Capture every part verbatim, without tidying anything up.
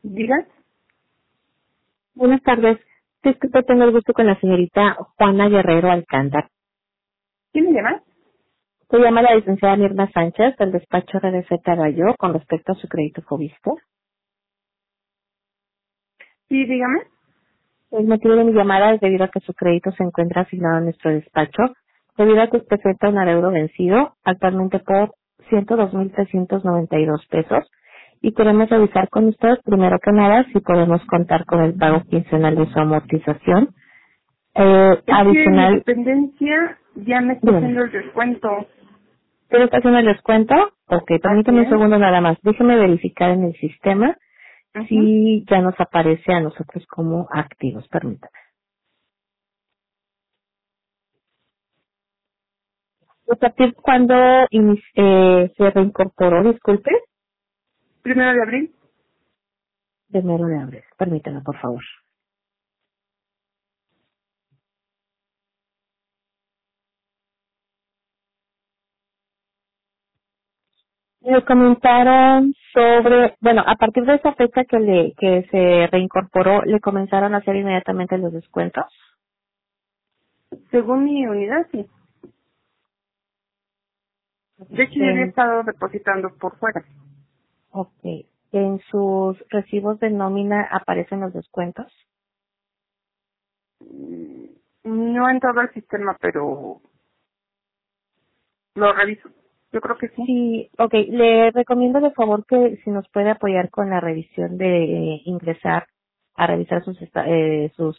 Diga. Buenas tardes. Disculpe, tengo el gusto con la señorita Juana Guerrero Alcántara. ¿Quién me llama? Se llama la licenciada Mirna Sánchez del despacho R D C Caballo con respecto a su crédito Fobiste. Sí, dígame. El motivo de mi llamada es debido a que su crédito se encuentra asignado en nuestro despacho, debido a que usted presenta un adeudo vencido actualmente por ciento dos mil trescientos noventa y dos pesos y queremos revisar con usted, primero que nada, si podemos contar con el pago quincenal de su amortización. Eh, Es que mi adicional, dependencia ya me está dígame. haciendo el descuento. ¿Usted está haciendo el descuento? Ok, Así permítame un es. segundo nada más. Déjeme verificar en el sistema Ujú. si ya nos aparece a nosotros como activos. Permítame. ¿A partir cuándo inici- eh, se reincorporó? Disculpe. Primero de abril. De enero de abril. Permítame, por favor. Me comentaron sobre, bueno, a partir de esa fecha que le que se reincorporó, le comenzaron a hacer inmediatamente los descuentos. Según mi unidad, sí. De hecho, yo había En, estado depositando por fuera. ok. En sus recibos de nómina aparecen los descuentos. Mm, No en todo el sistema, pero lo reviso. Yo creo que sí. Sí, ok. Le recomiendo de favor que si nos puede apoyar con la revisión de eh, ingresar a revisar sus esta- eh, sus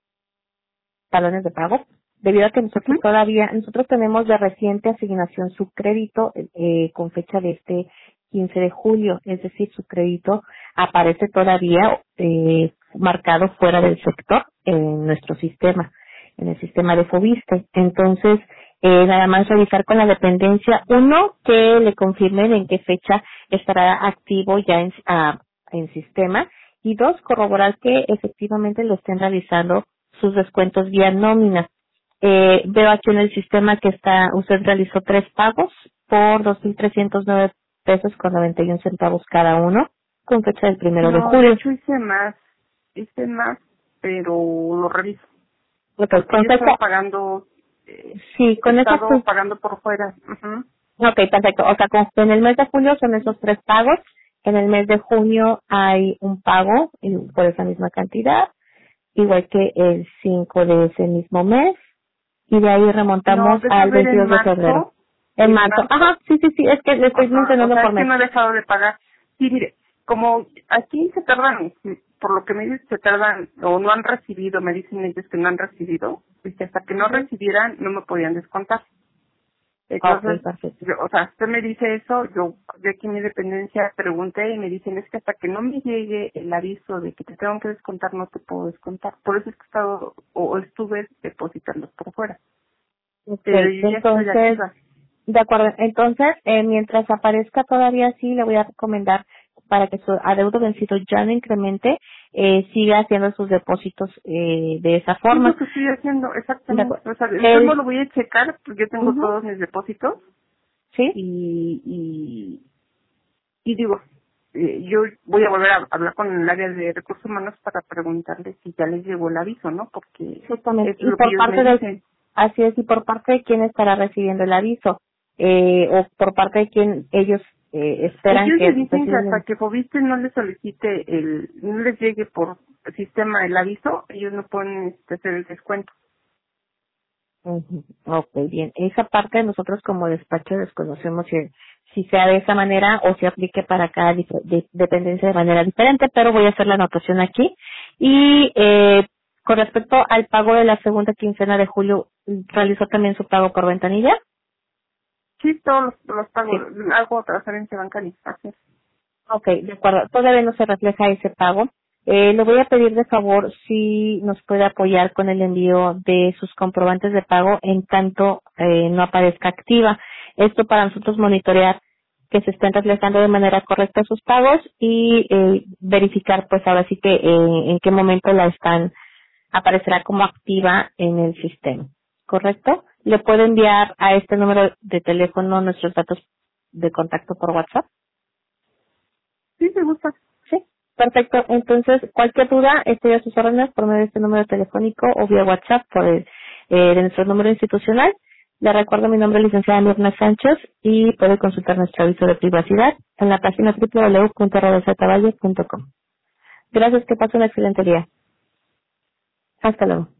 talones de pago, debido a que nosotros Ujú. todavía, nosotros tenemos de reciente asignación su crédito eh, con fecha de este quince de julio, es decir, su crédito aparece todavía eh, marcado fuera del sector en nuestro sistema, en el sistema de Fobiste. Entonces, eh, nada más revisar con la dependencia, uno, que le confirmen en qué fecha estará activo ya en, ah, en sistema, y dos, corroborar que efectivamente lo estén realizando sus descuentos vía nómina. Eh, veo aquí en el sistema que está, usted realizó tres pagos por dos mil trescientos nueve pesos con noventa y un centavos cada uno, con fecha del primero de No, de julio. hecho hice más. Hice más, pero lo reviso. Ok, Porque con yo he estado fecha, pagando, eh, sí, he con esa, estado fe- pagando por fuera. Ujú. ok, perfecto. O sea, con, en el mes de julio son esos tres pagos, en el mes de junio hay un pago y por esa misma cantidad, igual que el cinco de ese mismo mes, y de ahí No, remontamos deja al ver en veintidós de febrero. marzo. En En marzo. marzo. Ajá, sí, sí, sí, es que le estoy Ajá, o mencionando sea, por es que mes. no he dejado de pagar. Sí, mire, como aquí se tardan, por lo que me dicen, se tardan, o no han recibido, me dicen ellos que no han recibido, y que hasta que no Ujú. recibieran no me podían descontar. Ok, Entonces, perfecto. yo, o sea, usted me dice eso, yo de aquí en mi dependencia pregunté y me dicen, es que hasta que no me llegue el aviso de que te tengo que descontar, no te puedo descontar. Por eso es que he estado, o estuve depositando por fuera. Ok, Pero yo ya estoy entonces, activa. de acuerdo. Entonces, eh, mientras aparezca todavía así, le voy a recomendar para que su adeudo vencido ya no incremente, eh, siga haciendo sus depósitos eh, de esa Sí, es lo forma. que estoy haciendo, De exactamente. acuerdo. O sea, después no El, lo voy a checar, porque yo tengo ujú, todos mis depósitos ¿sí? y, y, y digo, eh, yo voy a volver a hablar con el área de recursos humanos para preguntarles si ya les llegó el aviso, ¿no? Porque Exactamente. es Y lo que por ellos me parte de, dicen. así es, y por parte de quién estará recibiendo el aviso, eh, o por parte de quién ellos eh, esperan Ellos que me dicen que reciban hasta el... que Fobiste no les solicite el, no les llegue por sistema el aviso, ellos no pueden este, hacer el descuento. Ujú. Ok, bien. Esa parte nosotros como despacho desconocemos si, si sea de esa manera o si aplique para cada dif- de- dependencia de manera diferente, pero voy a hacer la anotación aquí. Y eh, con respecto al pago de la segunda quincena de julio, ¿realizó también su pago por ventanilla? Sí, todos los, los pago, Sí. hago transferencia bancaria, así es. Ok, de acuerdo. Todavía no se refleja ese pago. Eh, le voy a pedir de favor si nos puede apoyar con el envío de sus comprobantes de pago en tanto eh, no aparezca activa. Esto para nosotros monitorear que se estén reflejando de manera correcta sus pagos y eh, verificar pues ahora sí que eh, en qué momento la están, aparecerá como activa en el sistema. ¿Correcto? Le puedo enviar a este número de teléfono nuestros datos de contacto por WhatsApp. Sí, me gusta. Sí. Perfecto. Entonces, cualquier duda, estoy a sus órdenes por medio de este número telefónico o vía WhatsApp por el, eh, de nuestro número institucional. Le recuerdo mi nombre es licenciada Mirna Sánchez y puede consultar nuestro aviso de privacidad en la página doble u doble u doble u punto radio zeta valle punto com. Gracias, que pase un excelente día. Hasta luego.